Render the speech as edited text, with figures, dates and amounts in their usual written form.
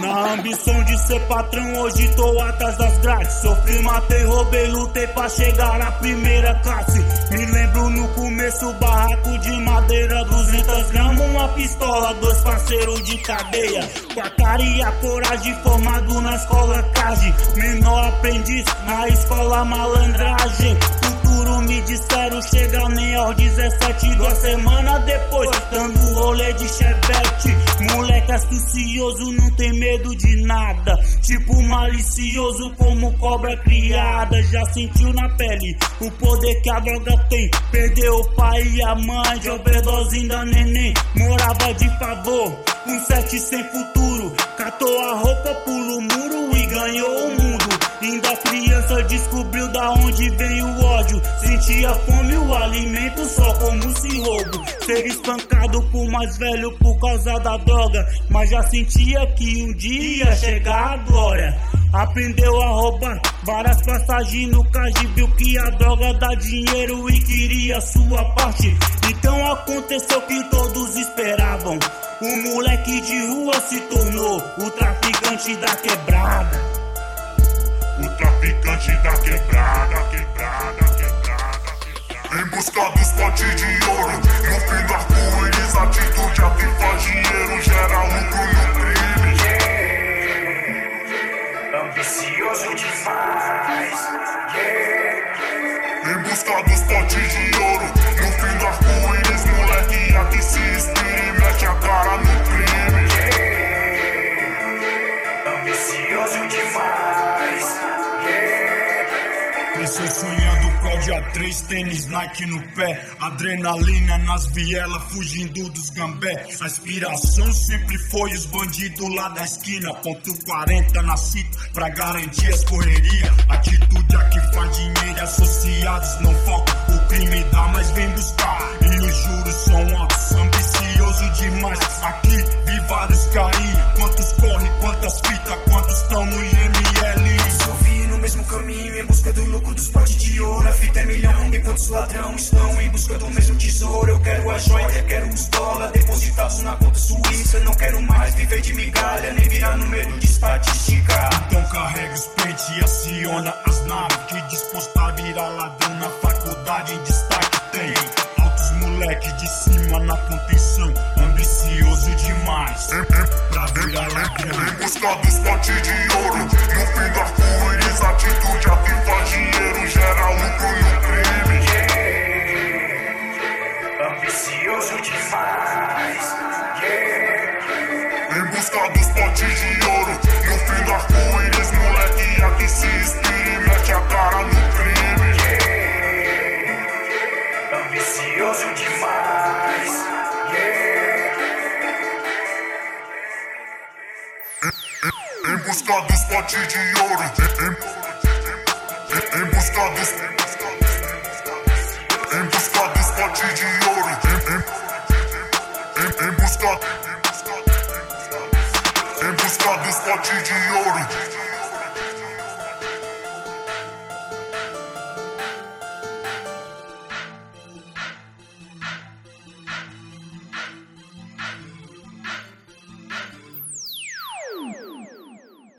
Na ambição de ser patrão, hoje tô atrás das grades. Sofri, matei, roubei, lutei pra chegar na primeira classe. Me lembro no começo, barraco de madeira, 200 gramas, uma pistola, 2 parceiros de cadeia. Com a cara e a coragem, formado na escola CAGE. Menor aprendiz, na escola malandragem. Futuro me disseram, chega nem aos 17. 2 semanas depois, dando rolê de chevette. Moleque astucioso, não tem medo de nada. Tipo malicioso como cobra criada. Já sentiu na pele o poder que a droga tem. Perdeu o pai e a mãe de overdose da neném. Morava de favor, um 7 sem futuro. Catou a roupa, pula o muro e ganhou o mundo. Ainda criança descobriu da onde vem o ódio. Sentia fome, o alimento só como se roubo. Ser espancado por mais velho por causa da droga. Mas já sentia que um dia ia chegar a glória. Aprendeu a roubar várias passagens no caixa. Viu que a droga dá dinheiro e queria sua parte. Então aconteceu que todos esperavam. O moleque de rua se tornou o traficante da quebrada. O traficante da quebrada, quebrada, quebrada. Em busca dos potes de ouro, no fim do arco-íris, atitude a quem faz dinheiro, gera lucro no crime. Ambicioso demais. Em busca dos potes de ouro, no fim do arco-íris, moleque aqui se inspira e mete a cara no crime. Ambicioso demais. Cresceu sonhando COD A3, tênis Nike no pé. Adrenalina nas vielas, fugindo dos gambé. A inspiração sempre foi os bandidos lá da esquina. Ponto 40 na cita pra garantir as correrias. Atitude a que faz dinheiro, associados não faltam. O crime dá, mas vem buscar e os juros são altos. Ambicioso demais, aqui vi vários cair. Quantos corre, quantas fitas, quantos estão no IML. No mesmo caminho, em busca do lucro dos potes de ouro. A fita é milhão, enquanto os ladrões estão em busca do mesmo tesouro. Eu quero a joia, quero os dólares depositados na conta suíça. Não quero mais viver de migalha, nem virar número de estatística. Então carrega os pentes e aciona as naves. Que disposto a virar ladrão na faculdade em destaque tem. Altos moleque de cima na contenção, ambicioso demais pra virar ladrão. Em busca dos potes de ouro, no fim do arco-íris, atitude a quem faz dinheiro, gera lucro no crime. Ambicioso demais. Em busca dos potes de ouro, no fim do arco-íris, moleque aqui se inspira e mete a cara no crime. Ambicioso demais. Em busca dos potes de ouro, em busca dos potes de ouro, em busca dos potes de ouro.